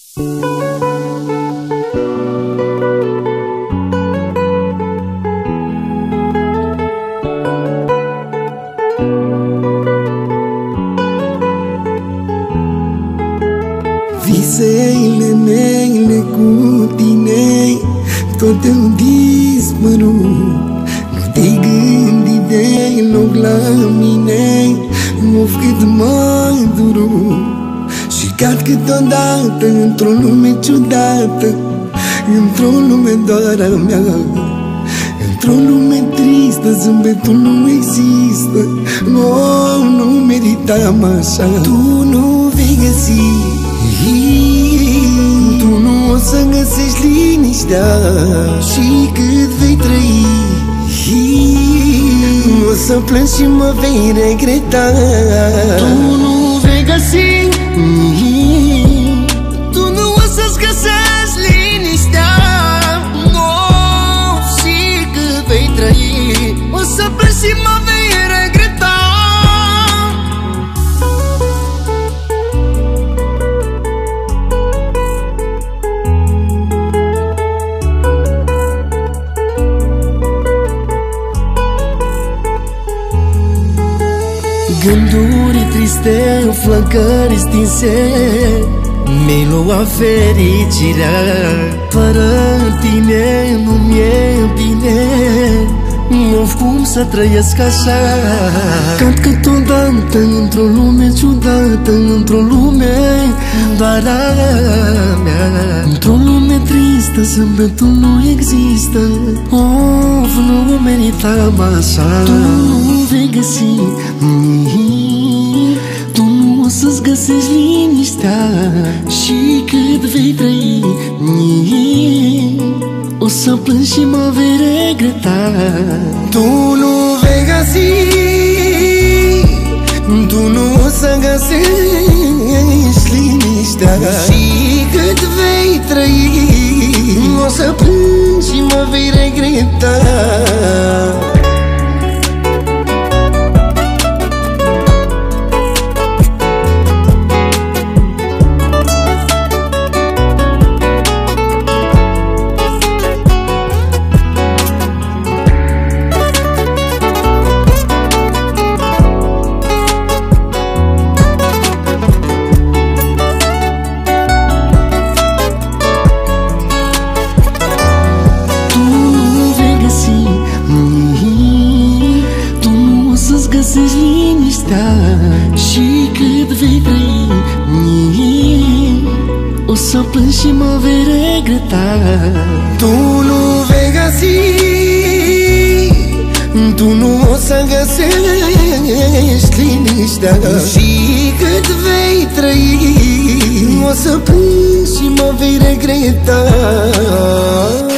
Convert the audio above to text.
Visele mele cu tine tot au dispărut. Nu te-ai gândit deloc la mine, of cât m-a durut. Și cad câteodată într-o lume ciudată, într-o lume doar a mea. Într-o lume tristă zâmbetul nu există. Nu meritam așa. Tu nu vei găsi, tu nu o să găsești liniștea. Și cât vei trăi, o să plângi și mă vei regreta. Tu nu vei găsi, tu nu o să-ți găsești liniștea. Și cât vei trăi, o să plângi și mă vei regreta. Gânduri triste, flăcări stinse, mi-ai luat fericirea. Fără tine nu mi-e bine, of cum să trăiesc așa. Cad câteodată într-o lume ciudată, într-o lume doar a mea. Într-o lume tristă zâmbetul nu există. Of, nu meritam așa. Tu nu vei găsi, tu nu o să-ți găsești liniștea. Și cât vei trăi, o să plângi și mă vei regreta. Tu nu vei găsi, tu nu o să găsești liniștea. Și cât vei trăi, o să plângi și mă vei regreta. Găsești liniștea. Și cât vei trăi, o să plângi și mă vei regreta. Tu nu vei găsi, tu nu o să găsești liniștea. Și cât vei trăi, o să plângi și mă vei regreta.